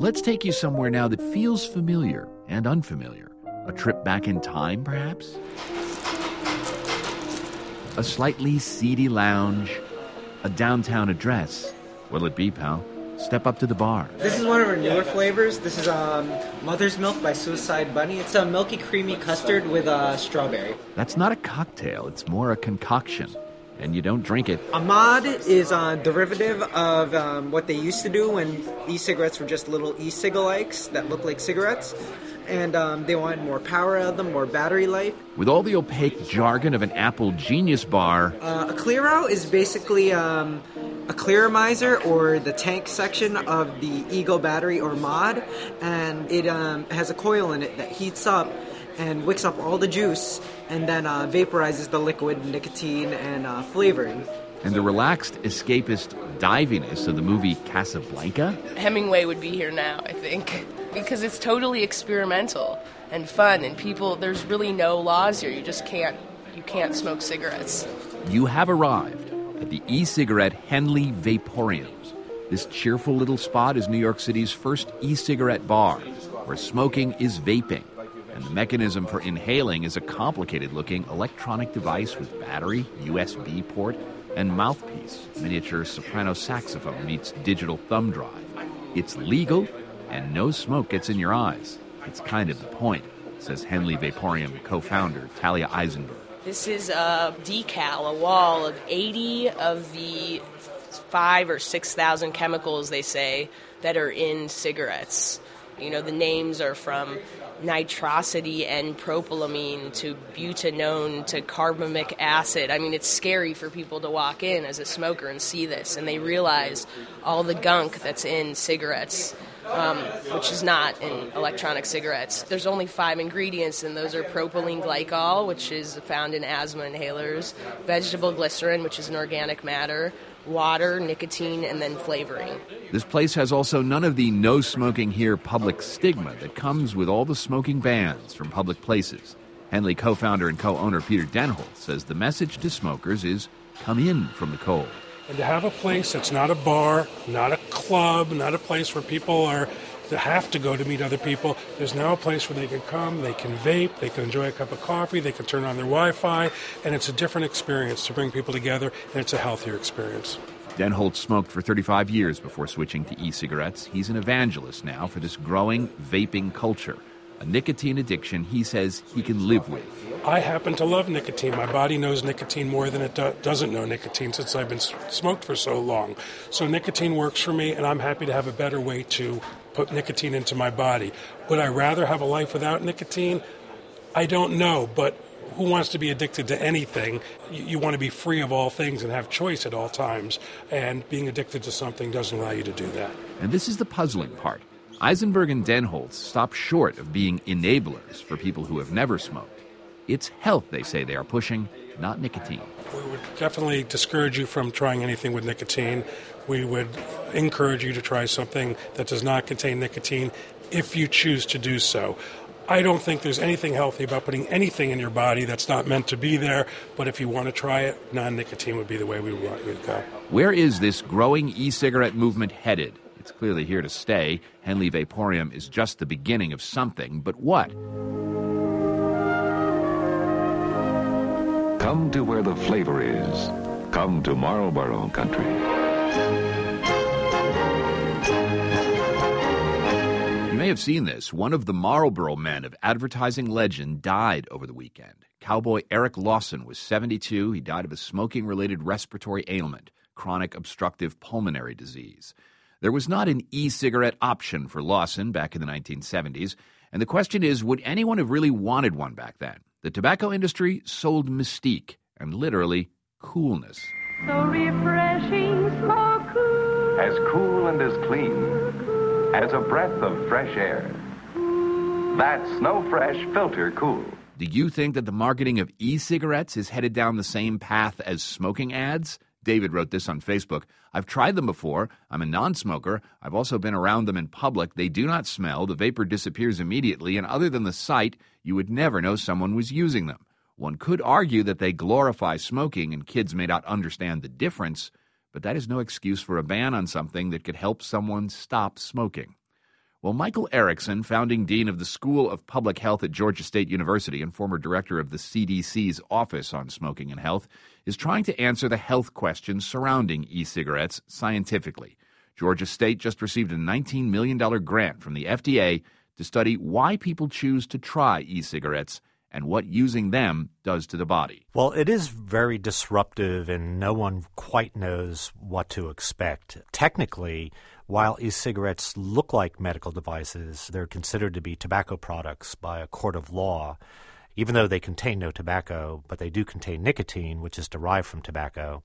Let's take you somewhere now that feels familiar and unfamiliar. A trip back in time, perhaps? A slightly seedy lounge? A downtown address? What'll it be, pal? Step up to the bar. This is one of our newer flavors. This is Mother's Milk by Suicide Bunny. It's a milky, creamy custard with strawberry. That's not a cocktail. It's more a concoction. And you don't drink it. A mod is a derivative of what they used to do when e-cigarettes were just little e-cig-alikes that look like cigarettes. And they wanted more power out of them, more battery life. With all the opaque jargon of an Apple Genius bar... a Clearo is basically a clearomizer, or the tank section of the Ego battery or mod. And it has a coil in it that heats up and wicks up all the juice and then vaporizes the liquid, nicotine, and flavoring. And the relaxed, escapist diviness of the movie Casablanca? Hemingway would be here now, I think, because it's totally experimental and fun, and people, there's really no laws here. You can't smoke cigarettes. You have arrived at the e-cigarette Henley Vaporium. This cheerful little spot is New York City's first e-cigarette bar, where smoking is vaping. And the mechanism for inhaling is a complicated-looking electronic device with battery, USB port, and mouthpiece. Miniature soprano saxophone meets digital thumb drive. It's legal, and no smoke gets in your eyes. It's kind of the point, says Henley Vaporium co-founder Talia Eisenberg. This is a decal, a wall of 80 of the 5,000 or 6,000 chemicals, they say, that are in cigarettes. You know, the names are from nitrosity and propylamine to butanone to carbamic acid. I mean, it's scary for people to walk in as a smoker and see this, and they realize all the gunk that's in cigarettes, which is not in electronic cigarettes. There's only 5 ingredients, and those are propylene glycol, which is found in asthma inhalers, vegetable glycerin, which is an organic matter, water, nicotine, and then flavoring. This place has also none of the no smoking here public stigma that comes with all the smoking bans from public places. Henley co-founder and co-owner Peter Denholt says the message to smokers is come in from the cold. And to have a place that's not a bar, not a club, not a place where people have to go to meet other people. There's now a place where they can come, they can vape, they can enjoy a cup of coffee, they can turn on their Wi-Fi, and it's a different experience to bring people together, and it's a healthier experience. Denholt smoked for 35 years before switching to e-cigarettes. He's an evangelist now for this growing vaping culture, a nicotine addiction he says he can live with. I happen to love nicotine. My body knows nicotine more than it doesn't know nicotine since I've been smoked for so long. So nicotine works for me, and I'm happy to have a better way to put nicotine into my body. Would I rather have a life without nicotine? I don't know, but who wants to be addicted to anything? You want to be free of all things and have choice at all times, and being addicted to something doesn't allow you to do that. And this is the puzzling part. Eisenberg and Denholt stop short of being enablers for people who have never smoked. It's health, they say they are pushing, not nicotine. We would definitely discourage you from trying anything with nicotine. We would encourage you to try something that does not contain nicotine if you choose to do so. I don't think there's anything healthy about putting anything in your body that's not meant to be there, but if you want to try it, non-nicotine would be the way we want you to go. Where is this growing e-cigarette movement headed? It's clearly here to stay. Henley Vaporium is just the beginning of something, but what? Come to where the flavor is. Come to Marlboro Country. You may have seen this. One of the Marlboro men of advertising legend died over the weekend. Cowboy Eric Lawson was 72. He died of a smoking-related respiratory ailment, chronic obstructive pulmonary disease. There was not an e-cigarette option for Lawson back in the 1970s, and the question is, would anyone have really wanted one back then? The tobacco industry sold mystique and literally coolness. So refreshing, so cool. As cool and as clean as a breath of fresh air. That's Snow Fresh Filter Cool. Do you think that the marketing of e-cigarettes is headed down the same path as smoking ads? David wrote this on Facebook. I've tried them before. I'm a non-smoker. I've also been around them in public. They do not smell. The vapor disappears immediately, and other than the sight, you would never know someone was using them. One could argue that they glorify smoking and kids may not understand the difference, but that is no excuse for a ban on something that could help someone stop smoking. Well, Michael Erickson, founding dean of the School of Public Health at Georgia State University and former director of the CDC's Office on Smoking and Health, is trying to answer the health questions surrounding e-cigarettes scientifically. Georgia State just received a $19 million grant from the FDA to study why people choose to try e-cigarettes and what using them does to the body. Well, it is very disruptive, and no one quite knows what to expect. Technically, while e-cigarettes look like medical devices, they're considered to be tobacco products by a court of law, even though they contain no tobacco, but they do contain nicotine, which is derived from tobacco.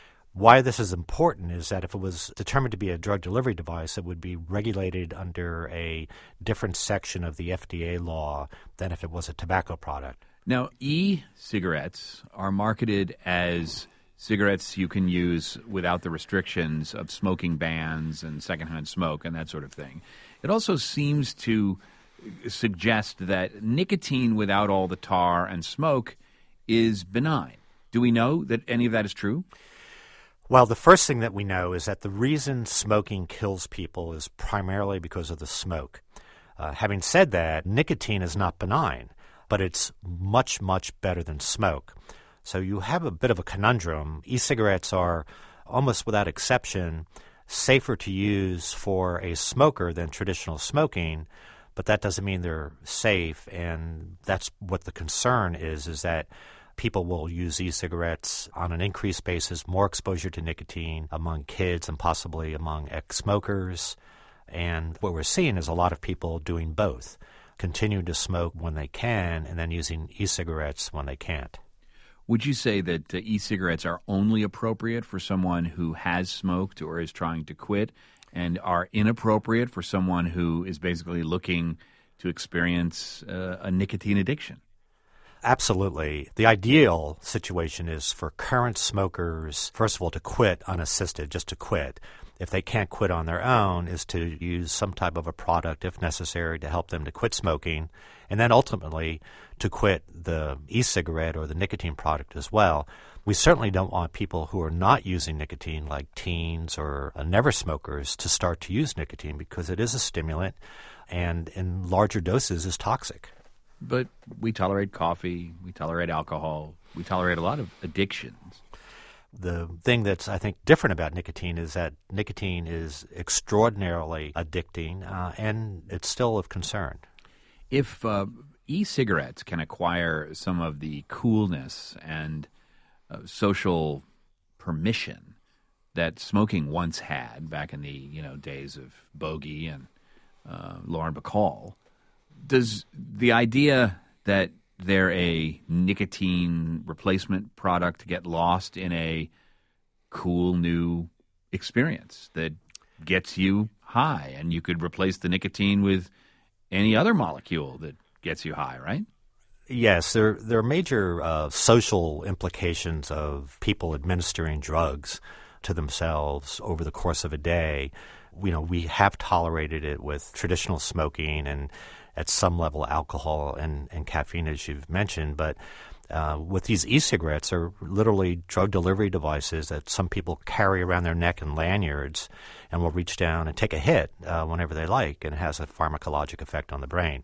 Why this is important is that if it was determined to be a drug delivery device, it would be regulated under a different section of the FDA law than if it was a tobacco product. Now, e-cigarettes are marketed as cigarettes you can use without the restrictions of smoking bans and secondhand smoke and that sort of thing. It also seems to suggest that nicotine without all the tar and smoke is benign. Do we know that any of that is true? Well, the first thing that we know is that the reason smoking kills people is primarily because of the smoke. Having said that, nicotine is not benign, but it's much, much better than smoke. So you have a bit of a conundrum. E-cigarettes are, almost without exception, safer to use for a smoker than traditional smoking, but that doesn't mean they're safe, and that's what the concern is that people will use e-cigarettes on an increased basis, more exposure to nicotine among kids and possibly among ex-smokers. And what we're seeing is a lot of people doing both, continuing to smoke when they can and then using e-cigarettes when they can't. Would you say that e-cigarettes are only appropriate for someone who has smoked or is trying to quit and are inappropriate for someone who is basically looking to experience a nicotine addiction? Absolutely. The ideal situation is for current smokers, first of all, to quit unassisted, just to quit. If they can't quit on their own, is to use some type of a product, if necessary, to help them to quit smoking, and then ultimately to quit the e-cigarette or the nicotine product as well. We certainly don't want people who are not using nicotine, like teens or never smokers, to start to use nicotine because it is a stimulant and in larger doses is toxic. But we tolerate coffee, we tolerate alcohol, we tolerate a lot of addictions. The thing that's, I think, different about nicotine is that nicotine is extraordinarily addicting, and it's still of concern. If e-cigarettes can acquire some of the coolness and social permission that smoking once had back in the days of Bogey and Lauren Bacall, does the idea that they're a nicotine replacement product get lost in a cool new experience that gets you high, and you could replace the nicotine with any other molecule that gets you high, right? Yes, there are major social implications of people administering drugs to themselves over the course of a day. We have tolerated it with traditional smoking and at some level alcohol and caffeine, as you've mentioned, but with these e-cigarettes are literally drug delivery devices that some people carry around their neck in lanyards and will reach down and take a hit whenever they like, and it has a pharmacologic effect on the brain.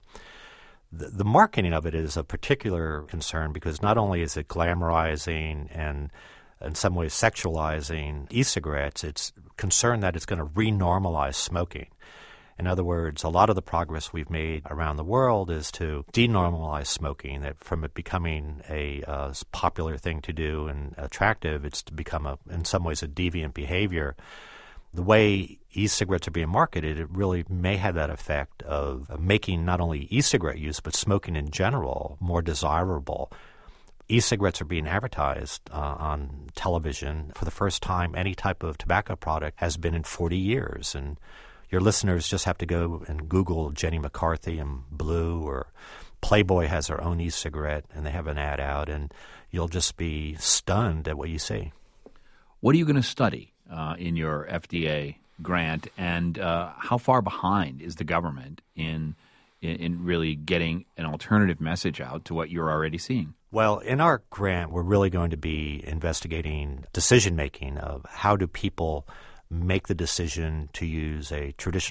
The marketing of it is a particular concern because not only is it glamorizing and in some ways sexualizing e-cigarettes, it's concerned that it's going to renormalize smoking. In other words, a lot of the progress we've made around the world is to denormalize smoking, that from it becoming a popular thing to do and attractive, it's to become, in some ways, a deviant behavior. The way e-cigarettes are being marketed, it really may have that effect of making not only e-cigarette use, but smoking in general more desirable. E-cigarettes are being advertised on television for the first time any type of tobacco product has been in 40 years, and your listeners just have to go and Google Jenny McCarthy and Blue, or Playboy has their own e-cigarette, and they have an ad out, and you'll just be stunned at what you see. What are you going to study in your FDA grant, and how far behind is the government in really getting an alternative message out to what you're already seeing? Well, in our grant, we're really going to be investigating decision-making of how do people make the decision to use a traditional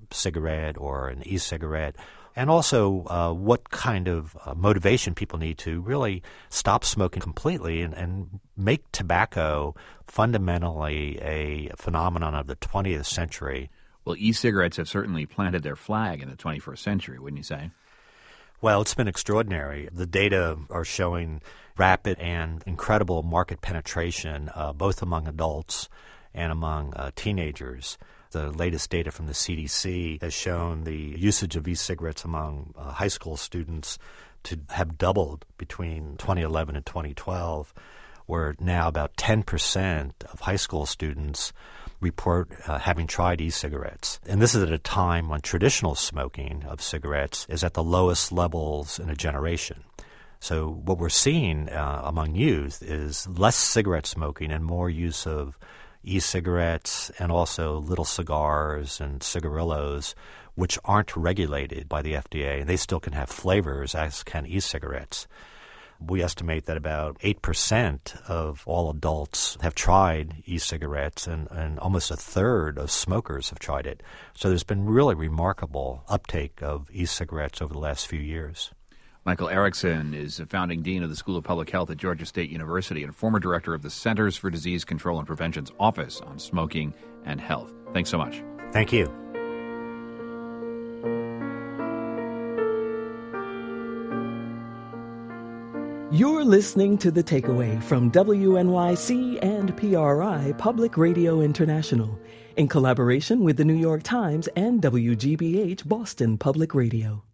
cigarette or an e-cigarette, and also what kind of motivation people need to really stop smoking completely and make tobacco fundamentally a phenomenon of the 20th century. Well, e-cigarettes have certainly planted their flag in the 21st century, wouldn't you say? Well, it's been extraordinary. The data are showing rapid and incredible market penetration, both among adults and among teenagers. The latest data from the CDC has shown the usage of e-cigarettes among high school students to have doubled between 2011 and 2012, where now about 10% of high school students report having tried e-cigarettes. And this is at a time when traditional smoking of cigarettes is at the lowest levels in a generation. So what we're seeing among youth is less cigarette smoking and more use of e-cigarettes and also little cigars and cigarillos, which aren't regulated by the FDA, and they still can have flavors as can e-cigarettes. We estimate that about 8% of all adults have tried e-cigarettes, and almost a third of smokers have tried it. So there's been really remarkable uptake of e-cigarettes over the last few years. Michael Erickson is a founding dean of the School of Public Health at Georgia State University and former director of the Centers for Disease Control and Prevention's Office on Smoking and Health. Thanks so much. Thank you. You're listening to The Takeaway from WNYC and PRI Public Radio International in collaboration with the New York Times and WGBH Boston Public Radio.